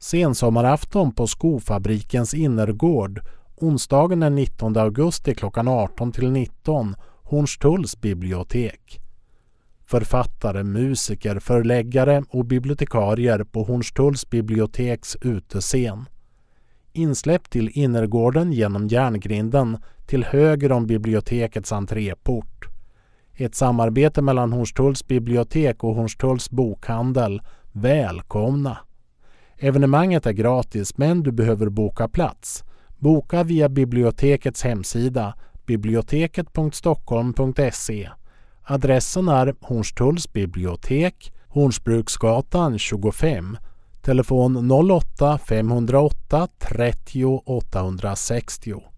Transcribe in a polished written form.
Sensommarafton på Skofabrikens innergård, onsdagen den 19 augusti klockan 18-19, Hornstulls bibliotek. Författare, musiker, förläggare och bibliotekarier på Hornstulls biblioteks utescen. Insläpp till innergården genom järngrinden till höger om bibliotekets entréport. Ett samarbete mellan Hornstulls bibliotek och Hornstulls bokhandel. Välkomna! Evenemanget är gratis, men du behöver boka plats. Boka via bibliotekets hemsida biblioteket.stockholm.se. Adressen är Hornstulls bibliotek, Hornsbruksgatan 25. Telefon 08 508 30 860.